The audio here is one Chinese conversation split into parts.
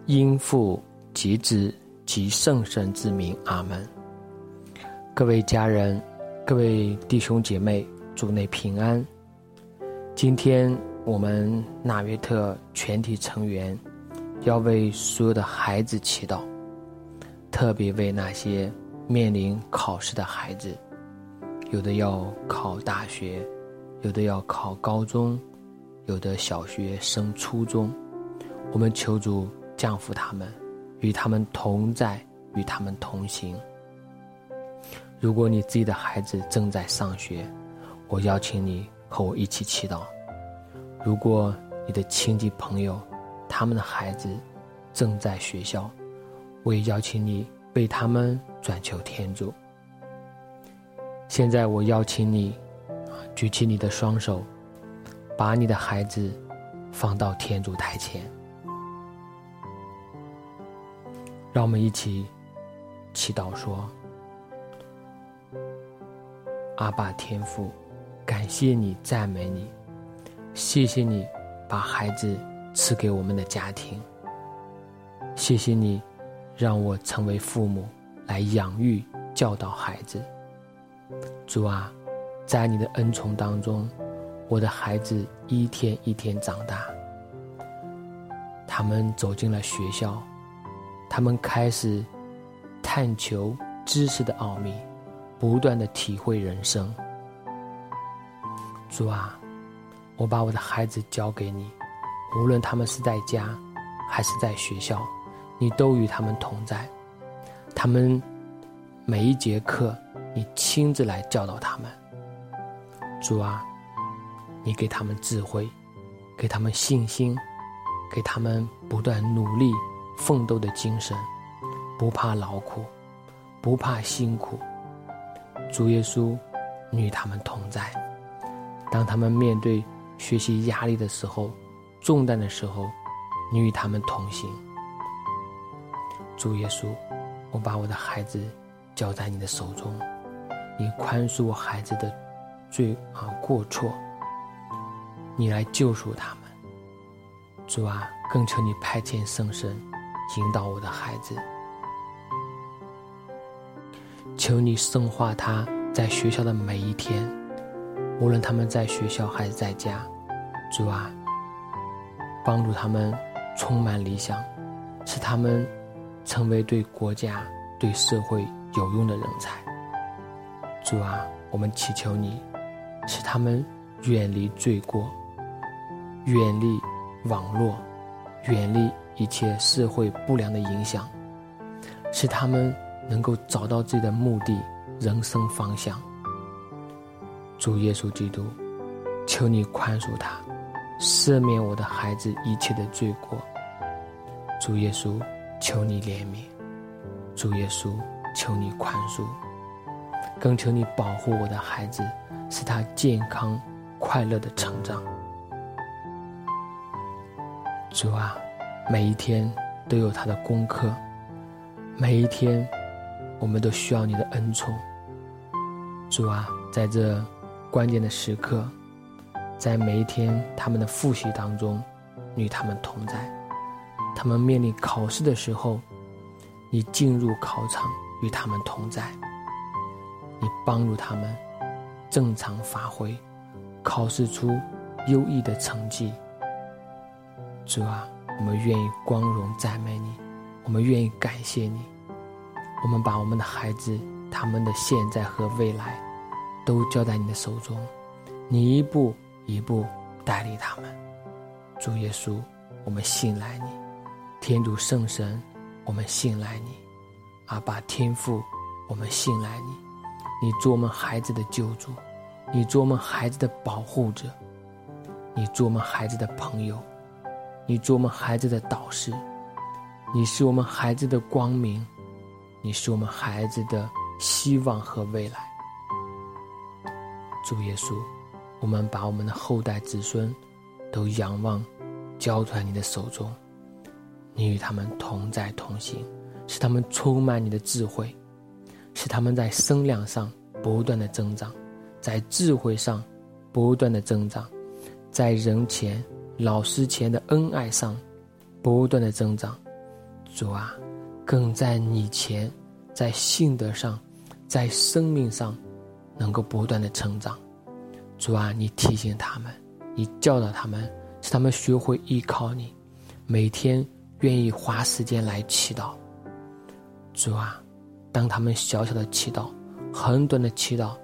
因父及子及圣神之名，阿门。各位家人，各位弟兄姐妹，主内平安。今天我们纳约特全体成员要为所有的孩子祈祷，特别为那些面临考试的孩子，有的要考大学，有的要考高中，有的小学升初中。我们求主降福他们，与他们同在，与他们同行。如果你自己的孩子正在上学，我邀请你和我一起祈祷。如果你的亲戚朋友他们的孩子正在学校，我也邀请你为他们转求天主。现在我邀请你举起你的双手，把你的孩子放到天主台前。让我们一起祈祷说：阿爸天父，感谢你，赞美你，谢谢你把孩子赐给我们的家庭，谢谢你让我成为父母来养育教导孩子。主啊，在你的恩宠当中，我的孩子一天一天长大，他们走进了学校，他们开始探求知识的奥秘，不断地体会人生。主啊，我把我的孩子交给你，无论他们是在家还是在学校，你都与他们同在。他们每一节课你亲自来教导他们。主啊，你给他们智慧，给他们信心，给他们不断努力奋斗的精神，不怕劳苦，不怕辛苦。主耶稣，你与他们同在。当他们面对学习压力的时候，重担的时候，你与他们同行。主耶稣，我把我的孩子交在你的手中，你宽恕我孩子的过错，你来救赎他们。主啊，更求你派遣圣神引导我的孩子，求你圣化他在学校的每一天，无论他们在学校还是在家。主啊，帮助他们充满理想，使他们成为对国家对社会有用的人才。主啊，我们祈求你使他们远离罪过，远离网络，远离一切社会不良的影响，使他们能够找到自己的目的，人生方向。主耶稣基督，求你宽恕他，赦免我的孩子一切的罪过。主耶稣，求你怜悯。主耶稣，求你宽恕。更求你保护我的孩子，使他健康快乐的成长。主啊，每一天都有他的功课，每一天我们都需要你的恩宠。主啊，在这关键的时刻，在每一天他们的复习当中，你与他们同在。他们面临考试的时候，你进入考场与他们同在，你帮助他们正常发挥，考试出优异的成绩。主啊，我们愿意光荣赞美你，我们愿意感谢你。我们把我们的孩子，他们的现在和未来都交在你的手中，你一步一步带领他们。主耶稣，我们信赖你。天主圣神，我们信赖你。阿爸天父，我们信赖你。你做我们孩子的救主，你做我们孩子的保护者，你做我们孩子的朋友，你做我们孩子的导师，你是我们孩子的光明，你是我们孩子的希望和未来。主耶稣，我们把我们的后代子孙都仰望交在你的手中，你与他们同在同行，使他们充满你的智慧，使他们在声量上不断的增长，在智慧上不断的增长，在人前老师前的恩爱上不断的增长， 主啊，更在你前，在信德上，在生命上能够不断的成长。主啊，你提醒他们，你教导他们，使他们学会依靠你，每天愿意花时间来祈祷。主啊，当他们小小的祈祷，很短的祈祷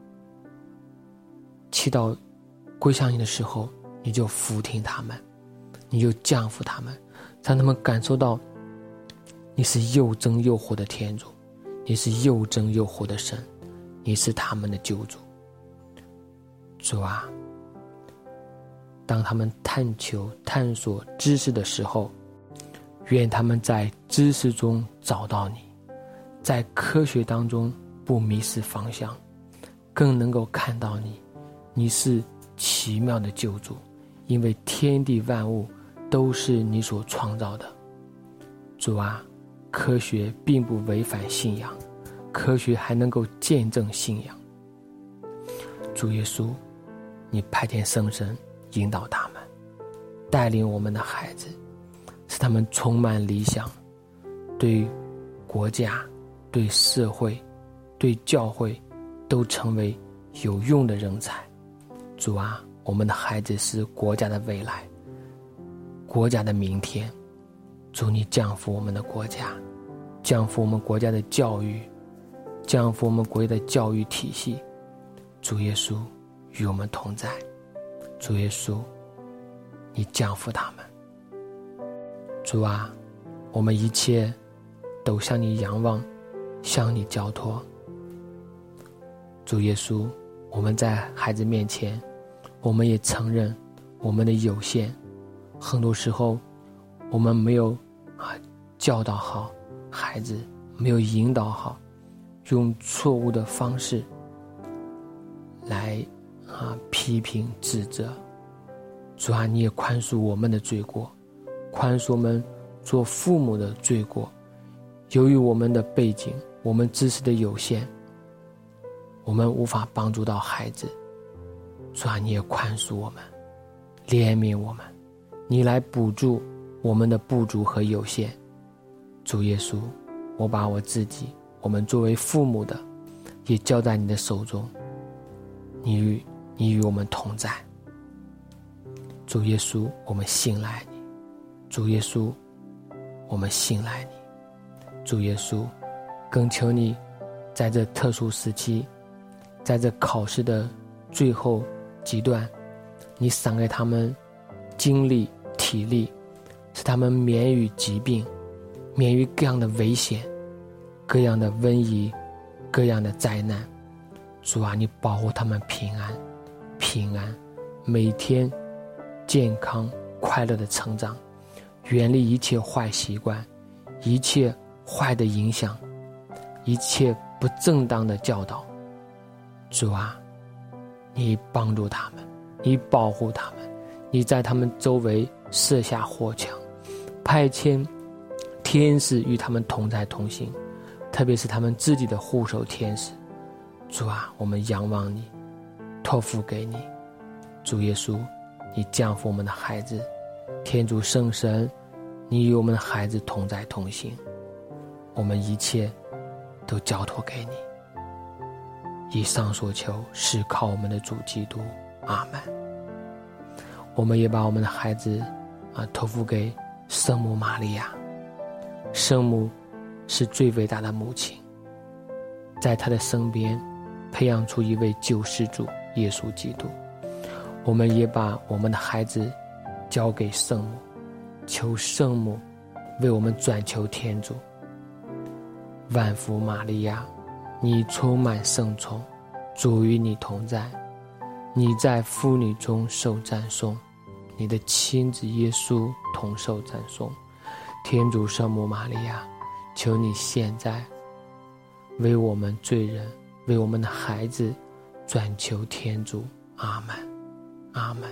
归向你的时候，你就俯听他们，你就降服他们，让他们感受到你是又真又活的天主，你是又真又活的神，你是他们的救主。主啊，当他们探索知识的时候，愿他们在知识中找到你，在科学当中不迷失方向，更能够看到你是奇妙的救主，因为天地万物都是你所创造的。主啊，科学并不违反信仰，科学还能够见证信仰。主耶稣，你派遣圣神引导他们，带领我们的孩子，使他们充满理想，对国家、对社会、对教会都成为有用的人才。主啊，我们的孩子是国家的未来，国家的明天。主，你降服我们的国家，降服我们国家的教育，降服我们国家的教育体系。主耶稣与我们同在，主耶稣，你降服他们。主啊，我们一切都向你仰望，向你交托。主耶稣，我们在孩子面前，我们也承认我们的有限，很多时候我们没有教导好孩子，没有引导好，用错误的方式来批评指责。主啊，你也宽恕我们的罪过，宽恕我们做父母的罪过。由于我们的背景，我们知识的有限，我们无法帮助到孩子。主啊，你也宽恕我们，怜悯我们，你来补助我们的不足和有限。主耶稣，我把我自己，我们作为父母的也交在你的手中，你与我们同在。主耶稣，我们信赖你。主耶稣，我们信赖你。主耶稣，更求你在这特殊时期，在这考试的最后阶段，你赏给他们精力体力，使他们免于疾病，免于各样的危险，各样的瘟疫，各样的灾难。主啊，你保护他们平安，每天健康快乐的成长，远离一切坏习惯，一切坏的影响，一切不正当的教导。主啊，你帮助他们，你保护他们，你在他们周围设下火墙，派遣天使与他们同在同行，特别是他们自己的护守天使。主啊，我们仰望你，托付给你。主耶稣，你降服我们的孩子，天主圣神，你与我们的孩子同在同行，我们一切都交托给你。以上所求是靠我们的主基督，阿们。我们也把我们的孩子托付给圣母玛利亚。圣母是最伟大的母亲，在她的身边培养出一位救世主耶稣基督。我们也把我们的孩子交给圣母，求圣母为我们转求天主。万福玛利亚，你充满圣宠，主与你同在，你在妇女中受赞颂，你的亲子耶稣同受赞颂。天主圣母玛利亚，求你现在为我们罪人，为我们的孩子转求天主，阿们，阿们。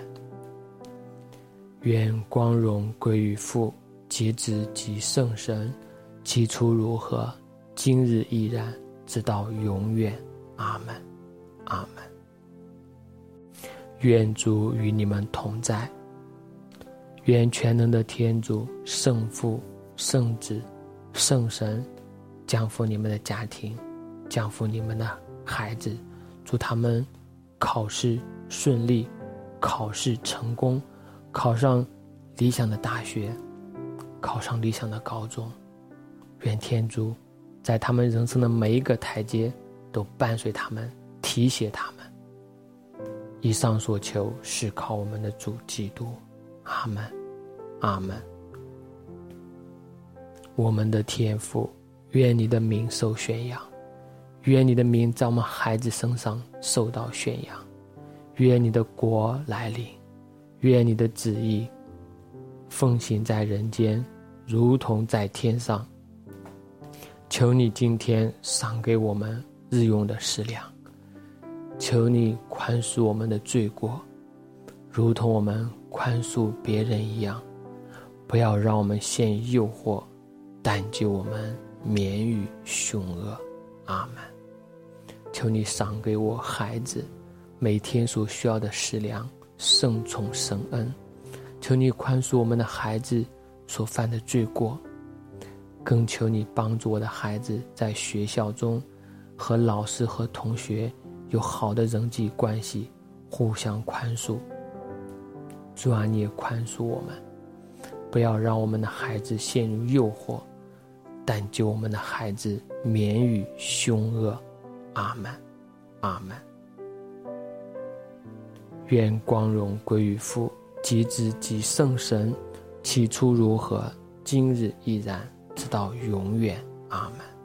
愿光荣归于父及子及圣神，起初如何，今日亦然，直到永远，阿们，阿们。愿主与你们同在，愿全能的天主圣父、 圣子、圣神降福你们的家庭，降福你们的孩子，祝他们考试顺利，考试成功，考上理想的大学，考上理想的高中。愿天主在他们人生的每一个台阶都伴随他们，提携他们。以上所求是靠我们的主基督。阿们，阿们。我们的天父，愿你的名受宣扬，愿你的名在我们孩子身上受到宣扬，愿你的国来临，愿你的旨意奉行在人间，如同在天上。求你今天赏给我们日用的食粮，求你宽恕我们的罪过，如同我们宽恕别人一样。不要让我们陷于诱惑，但救我们免于凶恶。阿们。求你赏给我孩子每天所需要的食粮，圣宠神恩。求你宽恕我们的孩子所犯的罪过，更求你帮助我的孩子在学校中和老师和同学有好的人际关系，互相宽恕。主啊，你也宽恕我们，不要让我们的孩子陷入诱惑，但救我们的孩子免于凶恶。阿们，阿们。愿光荣归于父、及子、及圣神，起初如何，今日亦然，直到永远。阿们。